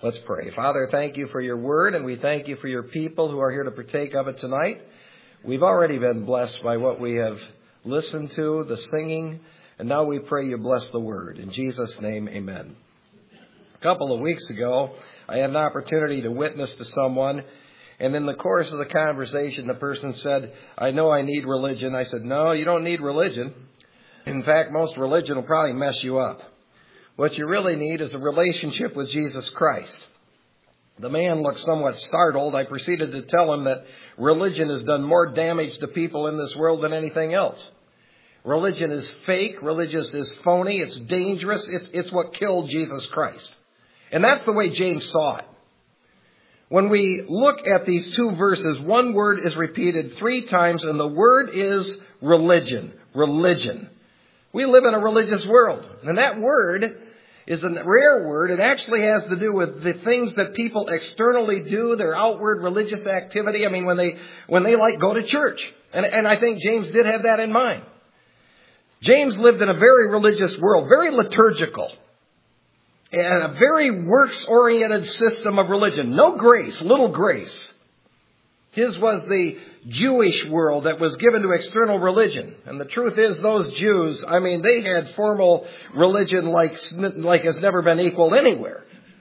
Let's pray. Father, thank you for your word, and we thank you for your people who are here to partake of it tonight. We've already been blessed by what we have listened to, the singing, and now we pray you bless the word. In Jesus' name, amen. A couple of weeks ago, I had an opportunity to witness to someone, and in the course of the conversation, the person said, I know I need religion. I said, no, you don't need religion. In fact, most religion will probably mess you up. What you really need is a relationship with Jesus Christ. The man looked somewhat startled. I proceeded to tell him that religion has done more damage to people in this world than anything else. Religion is fake. Religion is phony. It's dangerous. It's what killed Jesus Christ. And that's the way James saw it. When we look at these two verses, one word is repeated 3 times, and the word is religion. Religion. We live in a religious world. And that word is a rare word. It actually has to do with the things that people externally do, their outward religious activity. I mean, when they like go to church. And I think James did have that in mind. James lived in a very religious world, very liturgical, and a very works-oriented system of religion. No grace, little grace. His was the Jewish world that was given to external religion. And the truth is, those Jews, I mean, they had formal religion like has never been equaled anywhere.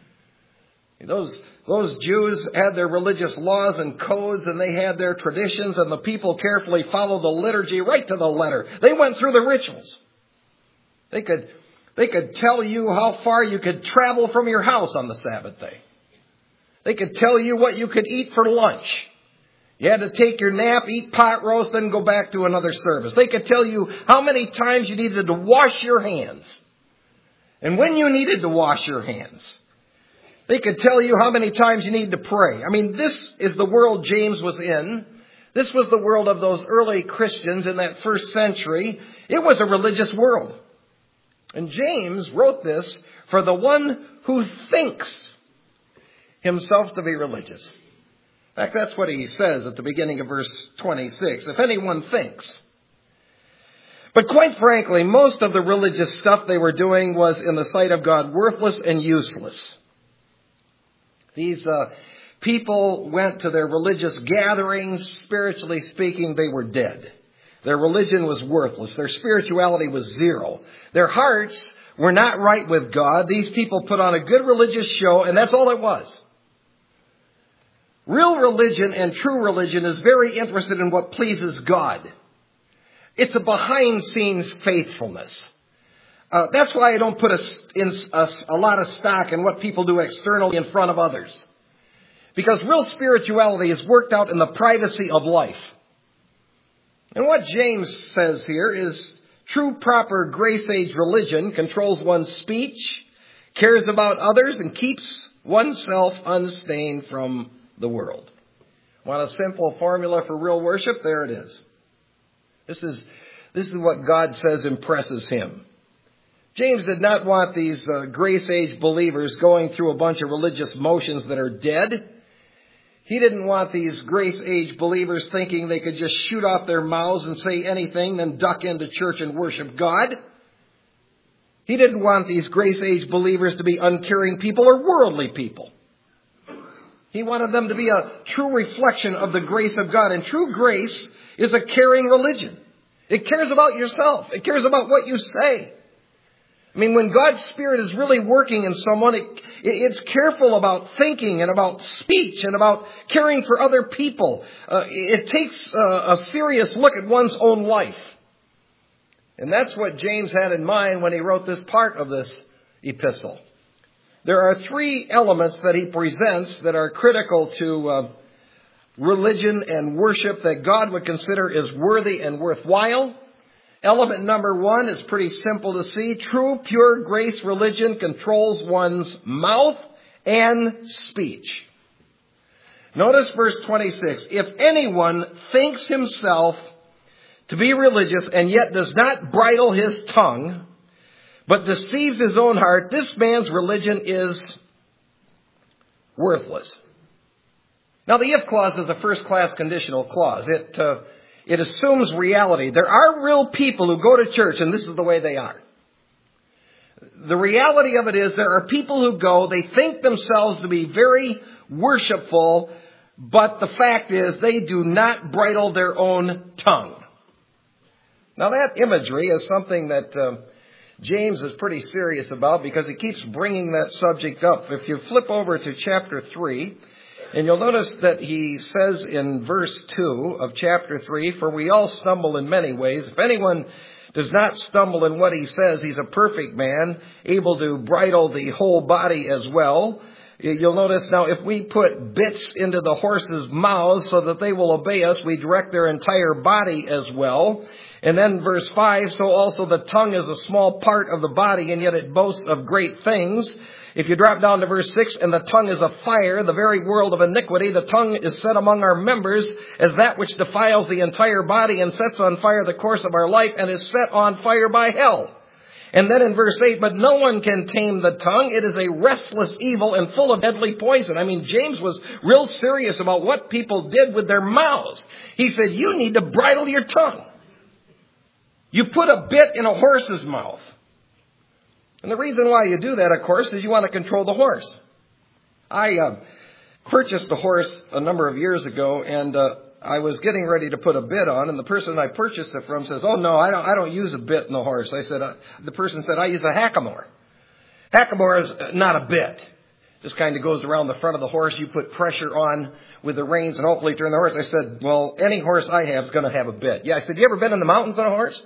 Those Jews had their religious laws and codes, and they had their traditions, and the people carefully followed the liturgy right to the letter. They went through the rituals. They could tell you how far you could travel from your house on the Sabbath day. They could tell you what you could eat for lunch. You had to take your nap, eat pot roast, then go back to another service. They could tell you how many times you needed to wash your hands and when you needed to wash your hands. They could tell you how many times you needed to pray. I mean, this is the world James was in. This was the world of those early Christians in that first century. It was a religious world. And James wrote this for the one who thinks himself to be religious. In fact, that's what he says at the beginning of verse 26. If anyone thinks. But quite frankly, most of the religious stuff they were doing was, in the sight of God, worthless and useless. These people went to their religious gatherings. Spiritually speaking, they were dead. Their religion was worthless. Their spirituality was zero. Their hearts were not right with God. These people put on a good religious show, and that's all it was. Real religion and true religion is very interested in what pleases God. It's a behind-scenes faithfulness. That's why I don't put a lot of stock in what people do externally in front of others. Because real spirituality is worked out in the privacy of life. And what James says here is true, proper grace-age religion controls one's speech, cares about others, and keeps oneself unstained from the world. Want a simple formula for real worship? There it is. This is what God says impresses him. James did not want these grace-age believers going through a bunch of religious motions that are dead. He didn't want these grace-age believers thinking they could just shoot off their mouths and say anything, then duck into church and worship God. He didn't want these grace-age believers to be uncaring people or worldly people. He wanted them to be a true reflection of the grace of God. And true grace is a caring religion. It cares about yourself. It cares about what you say. I mean, when God's Spirit is really working in someone, it's careful about thinking and about speech and about caring for other people. It takes a serious look at one's own life. And that's what James had in mind when he wrote this part of this epistle. There are 3 elements that he presents that are critical to religion and worship that God would consider as worthy and worthwhile. Element number 1 is pretty simple to see. True, pure grace religion controls one's mouth and speech. Notice verse 26. If anyone thinks himself to be religious and yet does not bridle his tongue, but deceives his own heart, this man's religion is worthless. Now, the if clause is a first-class conditional clause. It assumes reality. There are real people who go to church, and this is the way they are. The reality of it is there are people who go, they think themselves to be very worshipful, but the fact is they do not bridle their own tongue. Now that imagery is something that James is pretty serious about because he keeps bringing that subject up. If you flip over to chapter 3, and you'll notice that he says in verse 2 of chapter 3, "For we all stumble in many ways. If anyone does not stumble in what he says, he's a perfect man, able to bridle the whole body as well." You'll notice now if we put bits into the horses' mouths so that they will obey us, we direct their entire body as well. And then verse 5, "So also the tongue is a small part of the body, and yet it boasts of great things." If you drop down to verse 6, "And the tongue is a fire, the very world of iniquity. The tongue is set among our members as that which defiles the entire body and sets on fire the course of our life and is set on fire by hell." And then in verse 8, "But no one can tame the tongue. It is a restless evil and full of deadly poison." I mean, James was real serious about what people did with their mouths. He said, you need to bridle your tongue. You put a bit in a horse's mouth. And the reason why you do that, of course, is you want to control the horse. I purchased a horse a number of years ago, and I was getting ready to put a bit on, and the person I purchased it from says, "Oh no, I don't use a bit in the horse." I said, the person said, "I use a hackamore." Hackamore is not a bit. Just kind of goes around the front of the horse. You put pressure on with the reins and hopefully turn the horse. I said, "Well, any horse I have is going to have a bit." Yeah, I said, "You ever been in the mountains on a horse?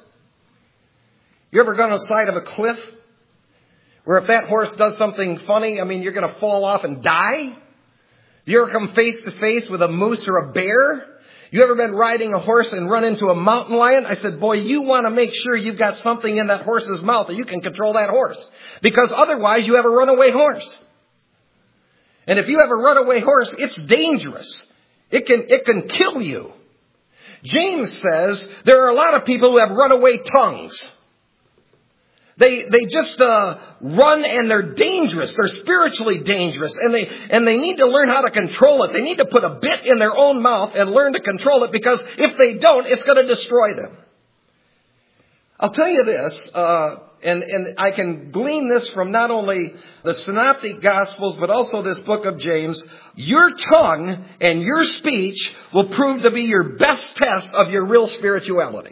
You ever gone on the side of a cliff where if that horse does something funny, I mean, you're going to fall off and die? You ever come face to face with a moose or a bear? You ever been riding a horse and run into a mountain lion?" I said, "Boy, you want to make sure you've got something in that horse's mouth that you can control that horse. Because otherwise you have a runaway horse. And if you have a runaway horse, it's dangerous. It can kill you." James says there are a lot of people who have runaway tongues. They just run and they're dangerous. They're spiritually dangerous. And they need to learn how to control it. They need to put a bit in their own mouth and learn to control it, because if they don't, it's going to destroy them. I'll tell you this, and I can glean this from not only the Synoptic Gospels, but also this book of James. Your tongue and your speech will prove to be your best test of your real spirituality.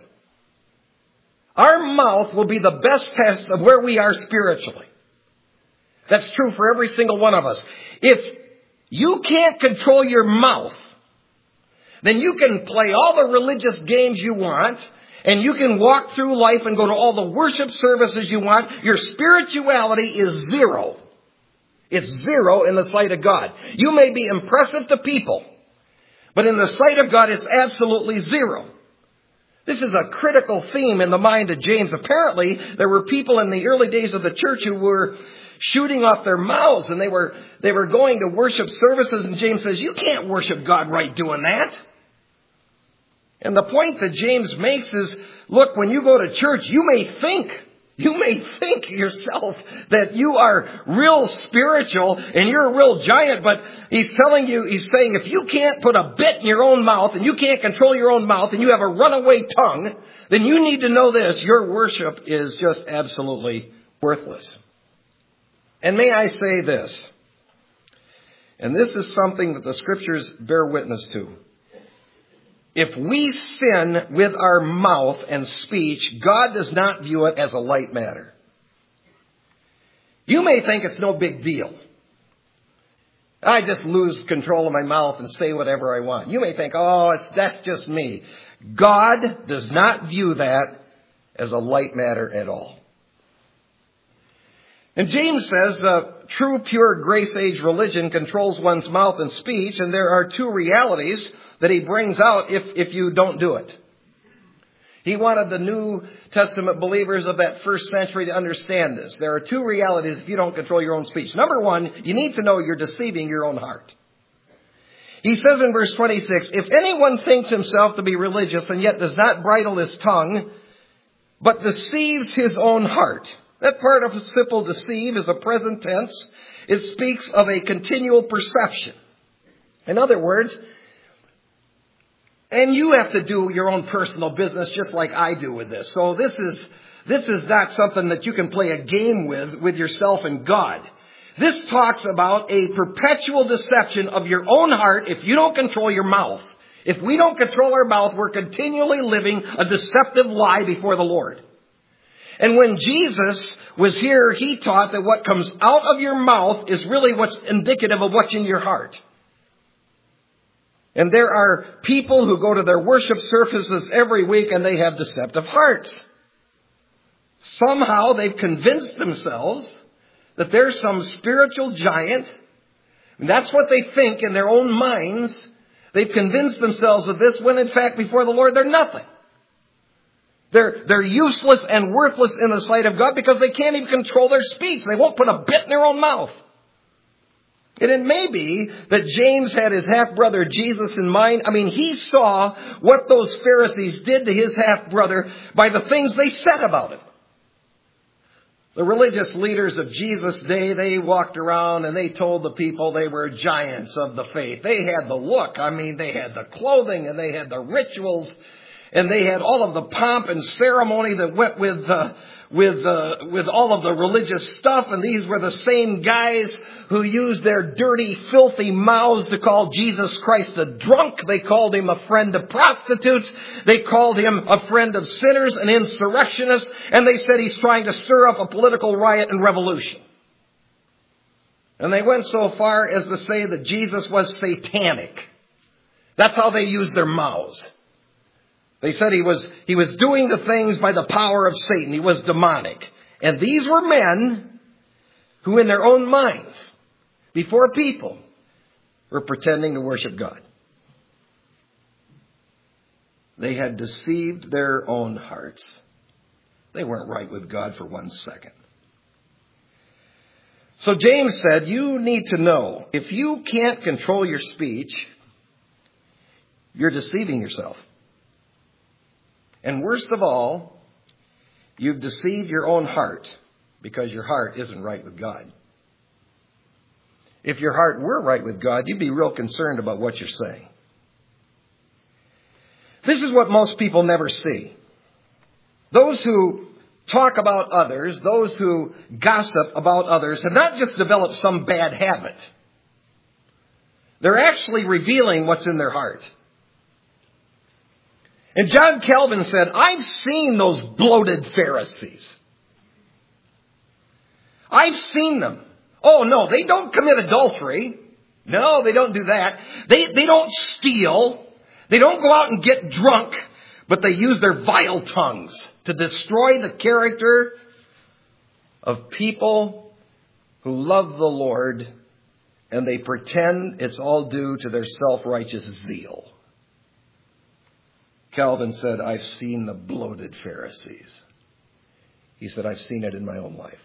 Our mouth will be the best test of where we are spiritually. That's true for every single one of us. If you can't control your mouth, then you can play all the religious games you want, and you can walk through life and go to all the worship services you want. Your spirituality is zero. It's zero in the sight of God. You may be impressive to people, but in the sight of God, it's absolutely zero. This is a critical theme in the mind of James. Apparently, there were people in the early days of the church who were shooting off their mouths, and they were going to worship services, and James says, you can't worship God right doing that. And the point that James makes is, look, when you go to church, you may think yourself that you are real spiritual and you're a real giant, but he's saying if you can't put a bit in your own mouth and you can't control your own mouth and you have a runaway tongue, then you need to know this: your worship is just absolutely worthless. And may I say this, and this is something that the scriptures bear witness to. If we sin with our mouth and speech, God does not view it as a light matter. You may think it's no big deal. I just lose control of my mouth and say whatever I want. You may think, that's just me. God does not view that as a light matter at all. And James says true, pure, grace-age religion controls one's mouth and speech, and there are two realities that he brings out if you don't do it. He wanted the New Testament believers of that first century to understand this. There are two realities if you don't control your own speech. Number one, you need to know you're deceiving your own heart. He says in verse 26, if anyone thinks himself to be religious and yet does not bridle his tongue, but deceives his own heart. That participle deceive is a present tense. It speaks of a continual perception. In other words, and you have to do your own personal business just like I do with this. So this This is not something that you can play a game with yourself and God. This talks about a perpetual deception of your own heart if you don't control your mouth. If we don't control our mouth, we're continually living a deceptive lie before the Lord. And when Jesus was here, he taught that what comes out of your mouth is really what's indicative of what's in your heart. And there are people who go to their worship services every week and they have deceptive hearts. Somehow they've convinced themselves that they're some spiritual giant. And that's what they think in their own minds. They've convinced themselves of this when in fact before the Lord they're nothing. They're useless and worthless in the sight of God because they can't even control their speech. They won't put a bit in their own mouth. And it may be that James had his half-brother Jesus in mind. I mean, he saw what those Pharisees did to his half-brother by the things they said about him. The religious leaders of Jesus' day, they walked around and they told the people they were giants of the faith. They had the look. I mean, they had the clothing and they had the rituals and they had all of the pomp and ceremony that went with all of the religious stuff. And these were the same guys who used their dirty, filthy mouths to call Jesus Christ a drunk. They called him a friend of prostitutes. They called him a friend of sinners, an insurrectionist. And they said he's trying to stir up a political riot and revolution. And they went so far as to say that Jesus was satanic. That's how they used their mouths. They said he was doing the things by the power of Satan. He was demonic. And these were men who in their own minds, before people, were pretending to worship God. They had deceived their own hearts. They weren't right with God for 1 second. So James said, you need to know, if you can't control your speech, you're deceiving yourself. And worst of all, you've deceived your own heart because your heart isn't right with God. If your heart were right with God, you'd be real concerned about what you're saying. This is what most people never see. Those who talk about others, those who gossip about others, have not just developed some bad habit. They're actually revealing what's in their heart. And John Calvin said, I've seen those bloated Pharisees. I've seen them. Oh, no, they don't commit adultery. No, they don't do that. They don't steal. They don't go out and get drunk. But they use their vile tongues to destroy the character of people who love the Lord. And they pretend it's all due to their self-righteous zeal. Calvin said, I've seen the bloated Pharisees. He said, I've seen it in my own life.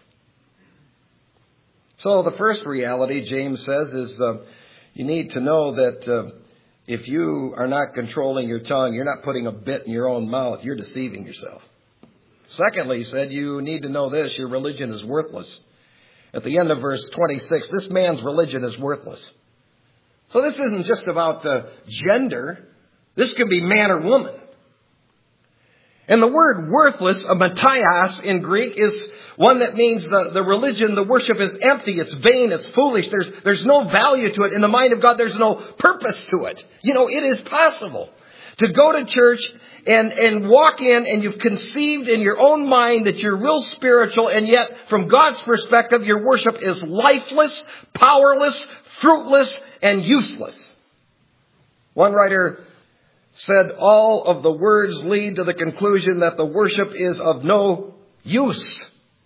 So the first reality, James says, is you need to know that if you are not controlling your tongue, you're not putting a bit in your own mouth, you're deceiving yourself. Secondly, he said, you need to know this, your religion is worthless. At the end of verse 26, this man's religion is worthless. So this isn't just about gender. This could be man or woman. And the word worthless, a mataios in Greek, is one that means the religion, the worship is empty, it's vain, it's foolish. There's no value to it. In the mind of God, there's no purpose to it. You know, it is possible to go to church and walk in and you've conceived in your own mind that you're real spiritual, and yet from God's perspective, your worship is lifeless, powerless, fruitless, and useless. One writer said all of the words lead to the conclusion that the worship is of no use.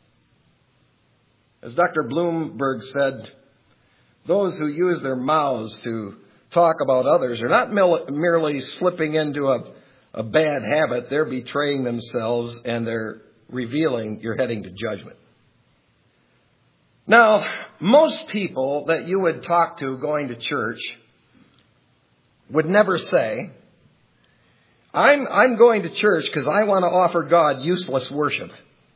As Dr. Bloomberg said, those who use their mouths to talk about others are not merely slipping into a bad habit. They're betraying themselves and they're revealing you're heading to judgment. Now, most people that you would talk to going to church would never say, I'm going to church because I want to offer God useless worship. In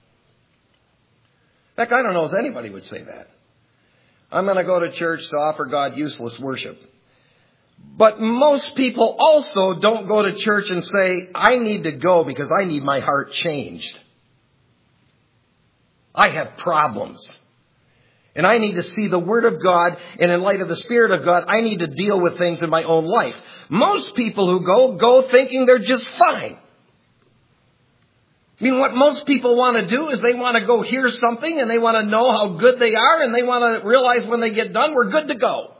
fact, I don't know if anybody would say that. I'm going to go to church to offer God useless worship. But most people also don't go to church and say, I need to go because I need my heart changed. I have problems. And I need to see the Word of God, and in light of the Spirit of God, I need to deal with things in my own life. Most people who go thinking they're just fine. I mean, what most people want to do is they want to go hear something, and they want to know how good they are, and they want to realize when they get done, we're good to go.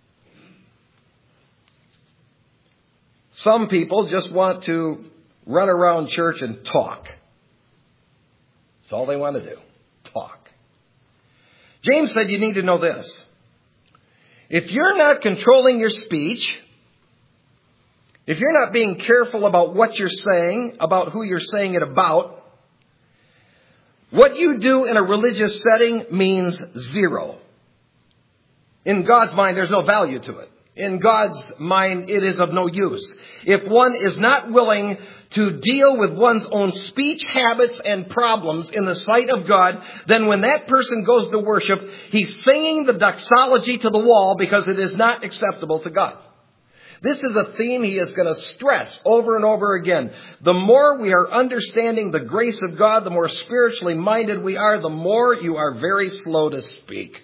Some people just want to run around church and talk. That's all they want to do. Talk. James said you need to know this. If you're not controlling your speech, if you're not being careful about what you're saying, about who you're saying it about, what you do in a religious setting means zero. In God's mind, there's no value to it. In God's mind, it is of no use. If one is not willing to deal with one's own speech habits and problems in the sight of God, then when that person goes to worship, he's singing the doxology to the wall because it is not acceptable to God. This is a theme he is going to stress over and over again. The more we are understanding the grace of God, the more spiritually minded we are, the more you are very slow to speak.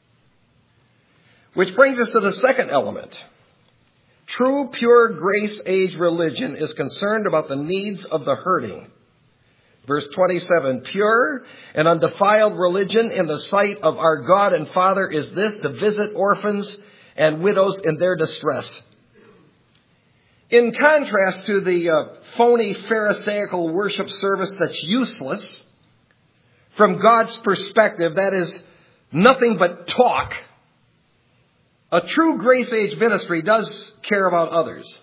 Which brings us to the second element. True, pure, grace-age religion is concerned about the needs of the hurting. Verse 27, pure and undefiled religion in the sight of our God and Father is this, to visit orphans and widows in their distress. In contrast to the phony Pharisaical worship service that's useless, from God's perspective, that is nothing but talk. A true grace age ministry does care about others.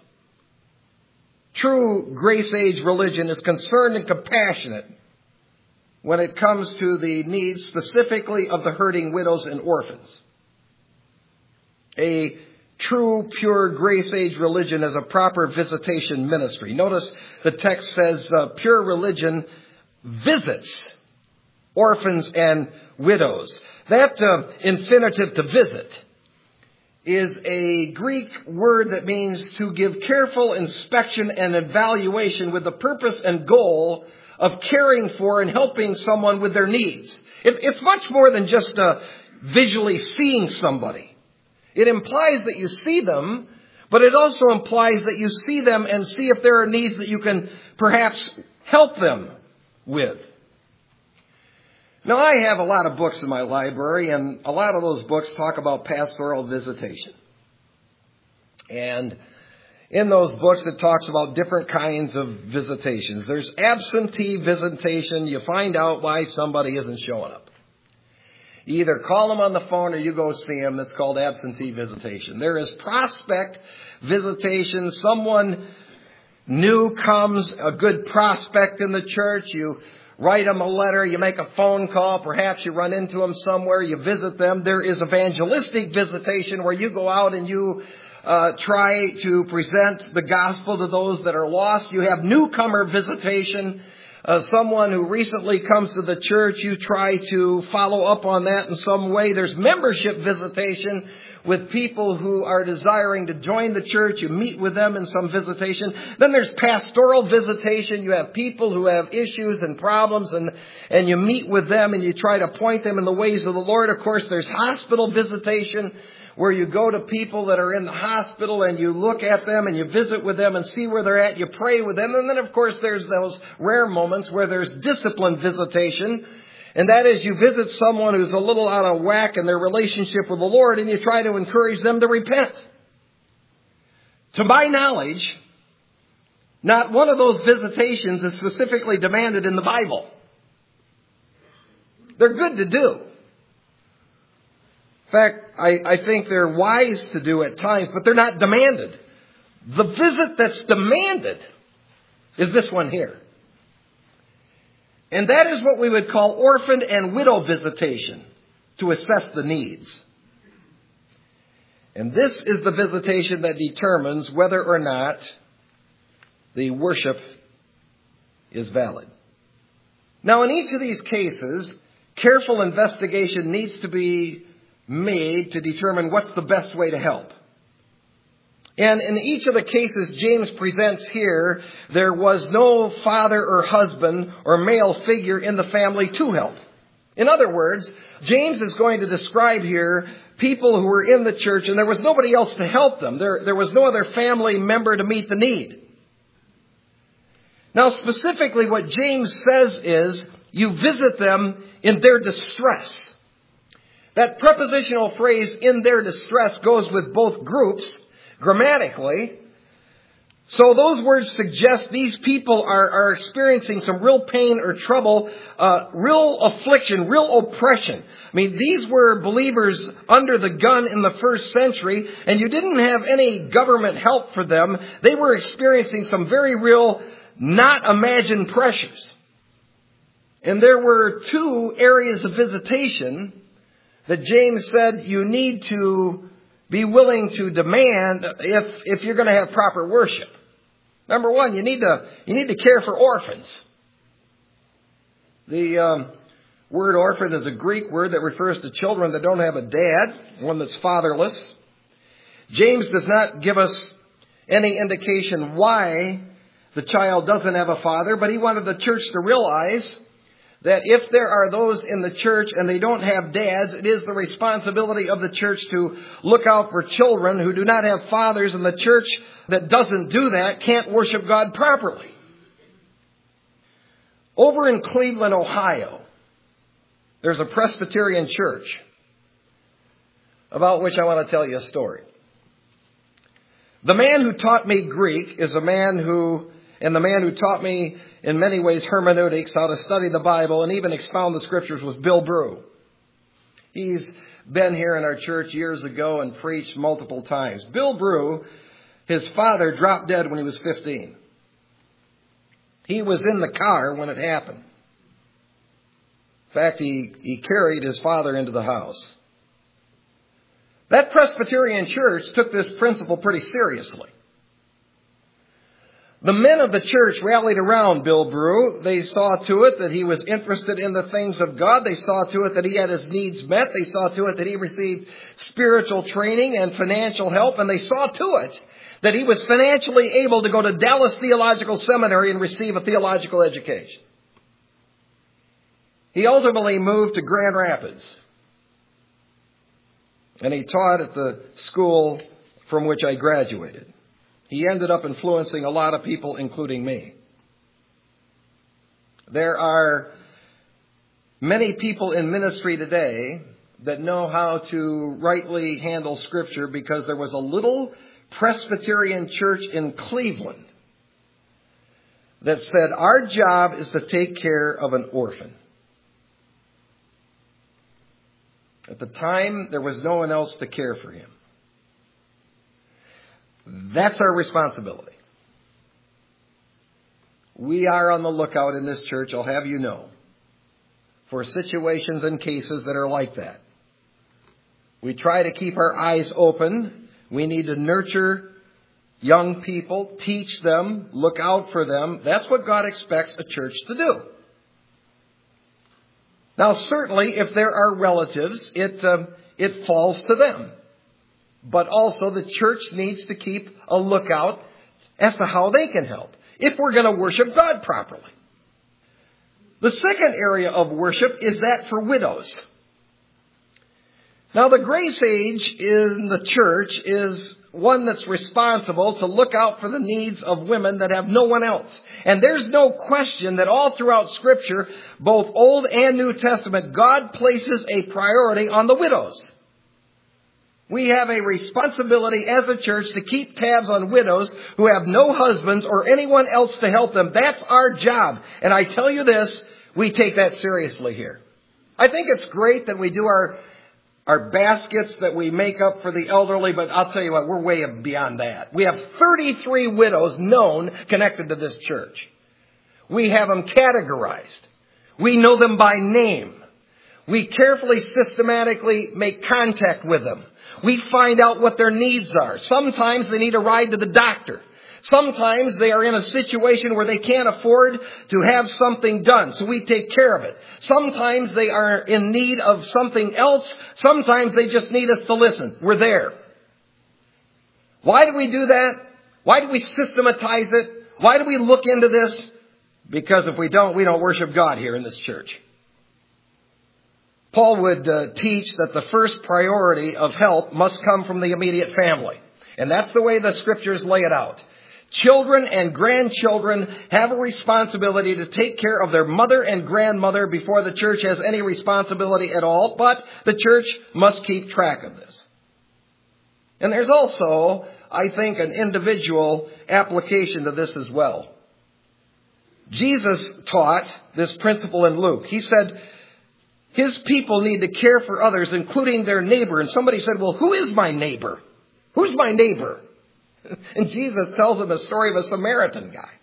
True grace age religion is concerned and compassionate when it comes to the needs specifically of the hurting widows and orphans. A true, pure grace age religion is a proper visitation ministry. Notice the text says pure religion visits orphans and widows. That infinitive to visit is a Greek word that means to give careful inspection and evaluation with the purpose and goal of caring for and helping someone with their needs. It's much more than just visually seeing somebody. It implies that you see them, but it also implies that you see them and see if there are needs that you can perhaps help them with. Now, I have a lot of books in my library, and a lot of those books talk about pastoral visitation. And in those books, it talks about different kinds of visitations. There's absentee visitation. You find out why somebody isn't showing up. You either call them on the phone or you go see them. That's called absentee visitation. There is prospect visitation. Someone new comes, a good prospect in the church. You write them a letter, you make a phone call, perhaps you run into them somewhere, you visit them. There is evangelistic visitation where you go out and you try to present the gospel to those that are lost. You have newcomer visitation. Someone who recently comes to the church, you try to follow up on that in some way. There's membership visitation with people who are desiring to join the church. You meet with them in some visitation. Then there's pastoral visitation. You have people who have issues and problems, and you meet with them and you try to point them in the ways of the Lord. Of course, there's hospital visitation, where you go to people that are in the hospital and you look at them and you visit with them and see where they're at. You pray with them. And then, of course, there's those rare moments where there's discipline visitation. And that is, you visit someone who's a little out of whack in their relationship with the Lord and you try to encourage them to repent. To my knowledge, not one of those visitations is specifically demanded in the Bible. They're good to do. In fact, I think they're wise to do at times, but they're not demanded. The visit that's demanded is this one here. And that is what we would call orphan and widow visitation, to assess the needs. And this is the visitation that determines whether or not the worship is valid. Now, in each of these cases, careful investigation needs to be made to determine what's the best way to help. And in each of the cases James presents here, there was no father or husband or male figure in the family to help. In other words, James is going to describe here people who were in the church and there was nobody else to help them. There was no other family member to meet the need. Now, specifically what James says is, you visit them in their distress. That prepositional phrase, in their distress, goes with both groups grammatically. So those words suggest these people are experiencing some real pain or trouble, real affliction, real oppression. I mean, these were believers under the gun in the first century, and you didn't have any government help for them. They were experiencing some very real, not imagined pressures. And there were two areas of visitation that James said you need to be willing to demand if you're going to have proper worship. Number one, you need to care for orphans. The word orphan is a Greek word that refers to children that don't have a dad, one that's fatherless. James does not give us any indication why the child doesn't have a father, but he wanted the church to realize that if there are those in the church and they don't have dads, it is the responsibility of the church to look out for children who do not have fathers, and the church that doesn't do that can't worship God properly. Over in Cleveland, Ohio, there's a Presbyterian church about which I want to tell you a story. The man who taught me Greek is the man who taught me in many ways hermeneutics, how to study the Bible and even expound the Scriptures, was Bill Brew. He's been here in our church years ago and preached multiple times. Bill Brew, his father dropped dead when he was 15. He was in the car when it happened. In fact, he carried his father into the house. That Presbyterian church took this principle pretty seriously. The men of the church rallied around Bill Brew. They saw to it that he was interested in the things of God. They saw to it that he had his needs met. They saw to it that he received spiritual training and financial help. And they saw to it that he was financially able to go to Dallas Theological Seminary and receive a theological education. He ultimately moved to Grand Rapids. And he taught at the school from which I graduated. He ended up influencing a lot of people, including me. There are many people in ministry today that know how to rightly handle Scripture because there was a little Presbyterian church in Cleveland that said, our job is to take care of an orphan. At the time, there was no one else to care for him. That's our responsibility. We are on the lookout in this church, I'll have you know, for situations and cases that are like that. We try to keep our eyes open. We need to nurture young people, teach them, look out for them. That's what God expects a church to do. Now, certainly, if there are relatives, it falls to them. But also the church needs to keep a lookout as to how they can help if we're going to worship God properly. The second area of worship is that for widows. Now, the grace age in the church is one that's responsible to look out for the needs of women that have no one else. And there's no question that all throughout Scripture, both Old and New Testament, God places a priority on the widows. We have a responsibility as a church to keep tabs on widows who have no husbands or anyone else to help them. That's our job. And I tell you this, we take that seriously here. I think it's great that we do our baskets that we make up for the elderly, but I'll tell you what, we're way beyond that. We have 33 widows known connected to this church. We have them categorized. We know them by name. We carefully, systematically make contact with them. We find out what their needs are. Sometimes they need a ride to the doctor. Sometimes they are in a situation where they can't afford to have something done, so we take care of it. Sometimes they are in need of something else. Sometimes they just need us to listen. We're there. Why do we do that? Why do we systematize it? Why do we look into this? Because if we don't worship God here in this church. Paul would teach that the first priority of help must come from the immediate family. And that's the way the scriptures lay it out. Children and grandchildren have a responsibility to take care of their mother and grandmother before the church has any responsibility at all, but the church must keep track of this. And there's also, I think, an individual application to this as well. Jesus taught this principle in Luke. He said his people need to care for others, including their neighbor. And somebody said, well, who is my neighbor? Who's my neighbor? And Jesus tells them a story of a Samaritan guy.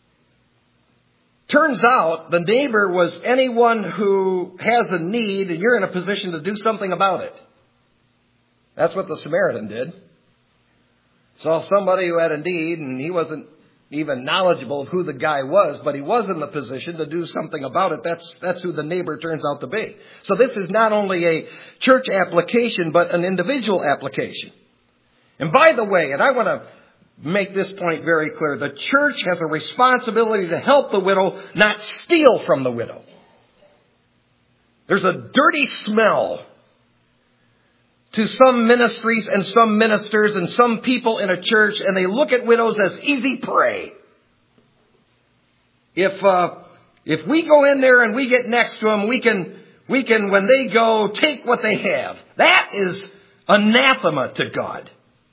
Turns out the neighbor was anyone who has a need and you're in a position to do something about it. That's what the Samaritan did. Saw somebody who had a need and he wasn't even knowledgeable of who the guy was, but he was in the position to do something about it. That's who the neighbor turns out to be. So this is not only a church application, but an individual application. And by the way, and I want to make this point very clear, the church has a responsibility to help the widow, not steal from the widow. There's a dirty smell to some ministries and some ministers and some people in a church, and they look at widows as easy prey. If we go in there and we get next to them, we can, when they go, take what they have. That is anathema to God.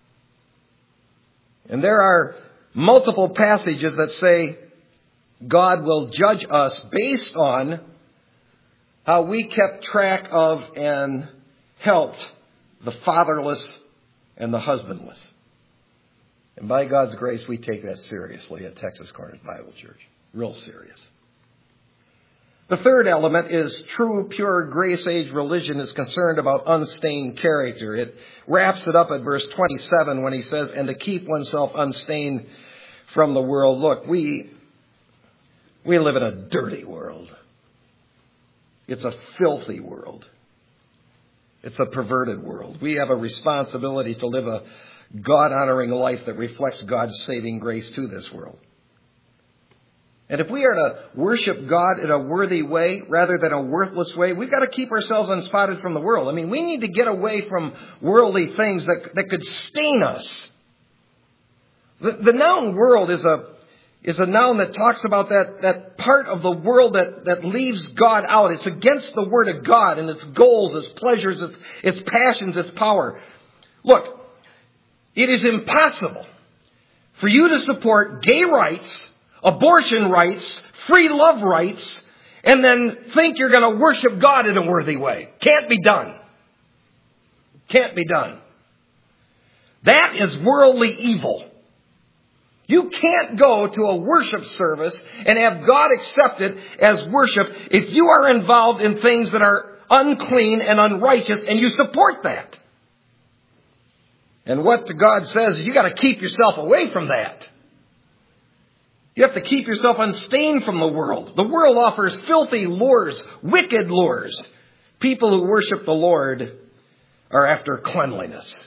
And there are multiple passages that say God will judge us based on how we kept track of and helped the fatherless and the husbandless. And by God's grace, we take that seriously at Texas Corners Bible Church. Real serious. The third element is true, pure, grace-age religion is concerned about unstained character. It wraps it up at verse 27 when he says, and to keep oneself unstained from the world. Look, we live in a dirty world. It's a filthy world. It's a perverted world. We have a responsibility to live a God-honoring life that reflects God's saving grace to this world. And if we are to worship God in a worthy way rather than a worthless way, we've got to keep ourselves unspotted from the world. I mean, we need to get away from worldly things that could stain us. The noun world is a noun that talks about that part of the world that leaves God out. It's against the Word of God and its goals, its pleasures, its passions, its power. Look, it is impossible for you to support gay rights, abortion rights, free love rights, and then think you're going to worship God in a worthy way. Can't be done. Can't be done. That is worldly evil. You can't go to a worship service and have God accepted as worship if you are involved in things that are unclean and unrighteous and you support that. And what God says is you got to keep yourself away from that. You have to keep yourself unstained from the world. The world offers filthy lures, wicked lures. People who worship the Lord are after cleanliness.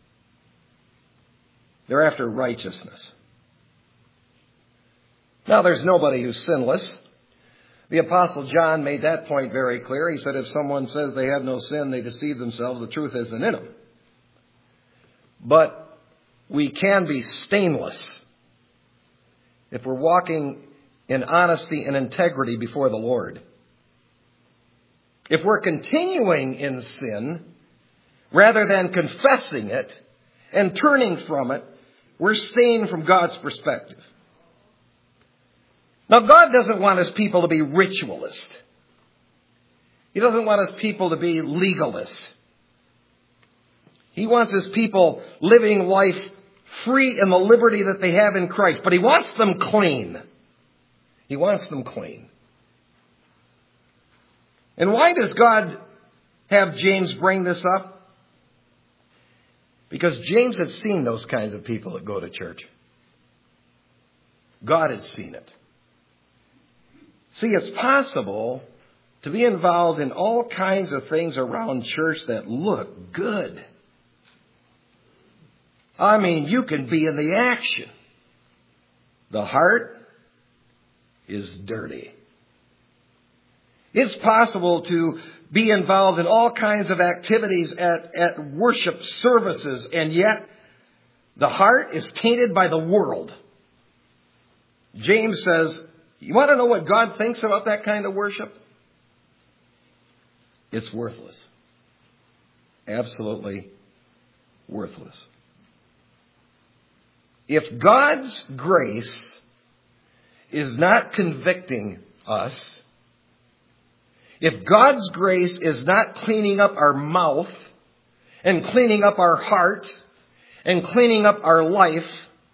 They're after righteousness. Now, there's nobody who's sinless. The Apostle John made that point very clear. He said if someone says they have no sin, they deceive themselves. The truth isn't in them. But we can be stainless if we're walking in honesty and integrity before the Lord. If we're continuing in sin, rather than confessing it and turning from it, we're stained from God's perspective. Now, God doesn't want His people to be ritualist. He doesn't want His people to be legalist. He wants His people living life free in the liberty that they have in Christ. But He wants them clean. He wants them clean. And why does God have James bring this up? Because James had seen those kinds of people that go to church. God had seen it. See, it's possible to be involved in all kinds of things around church that look good. I mean, you can be in the action. The heart is dirty. It's possible to be involved in all kinds of activities at worship services, and yet the heart is tainted by the world. James says, you want to know what God thinks about that kind of worship? It's worthless. Absolutely worthless. If God's grace is not convicting us, if God's grace is not cleaning up our mouth and cleaning up our heart and cleaning up our life,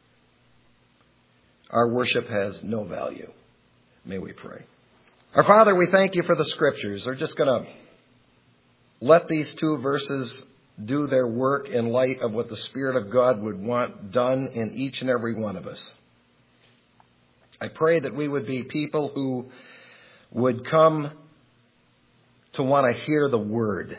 our worship has no value. May we pray. Our Father, we thank you for the Scriptures. We're just going to let these 2 verses do their work in light of what the Spirit of God would want done in each and every one of us. I pray that we would be people who would come to want to hear the Word,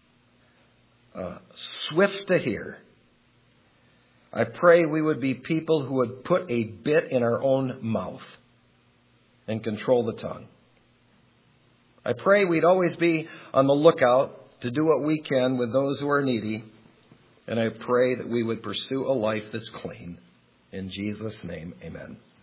swift to hear. I pray we would be people who would put a bit in our own mouth and control the tongue. I pray we'd always be on the lookout to do what we can with those who are needy. And I pray that we would pursue a life that's clean. In Jesus' name, amen.